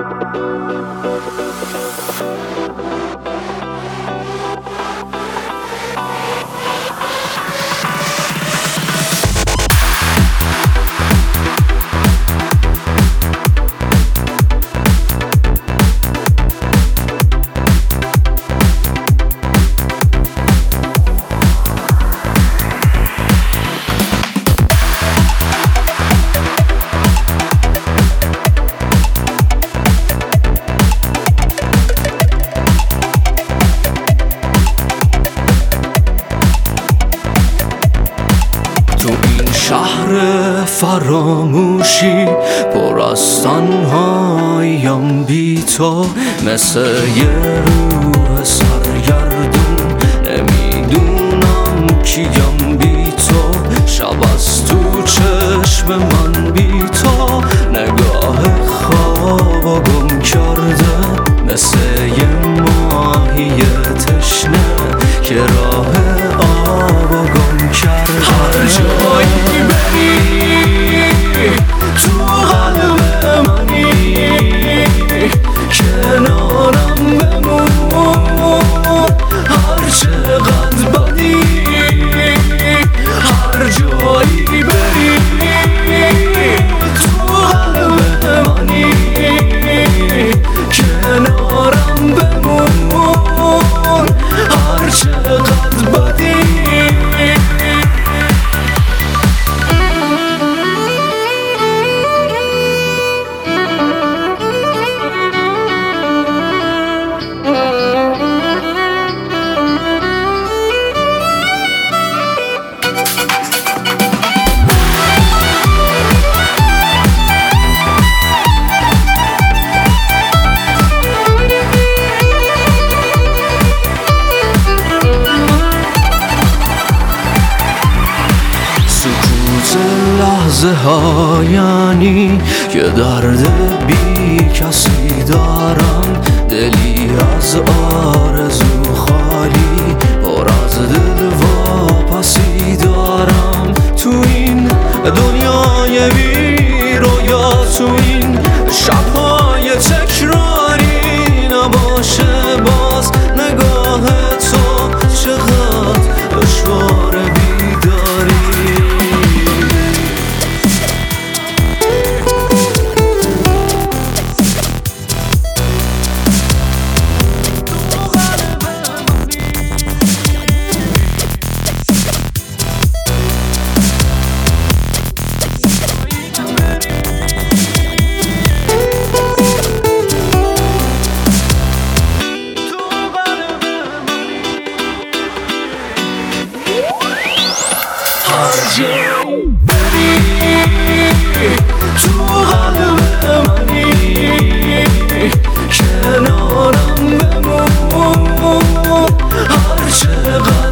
شهر فراموشی پر از تنهاییم بی تو، مثل یه روح سرگردون نمیدونم کیم بی تو. شب از تو چشم من بی تو نگاه خوابو گم کرده، مثل یه ماهی تشنه که راه آبو گم کرده. هر جایی بری تو قلب منی، کنارم بمون هر چقدر بدی. هر جایی بری تو قلب منی، کنارم بمون هر چقدر بدی. لحظه ها یعنی یه درد بی کسی دارم، دلی از آرزو خالی پر از دل واپسی دارم. تو این دنیای بی رویا، تو این شبهای تکراری نباشه باز نگاه تو چقدر دشوار بیداری. تو قلب منی، کنارم بمون هر چقدر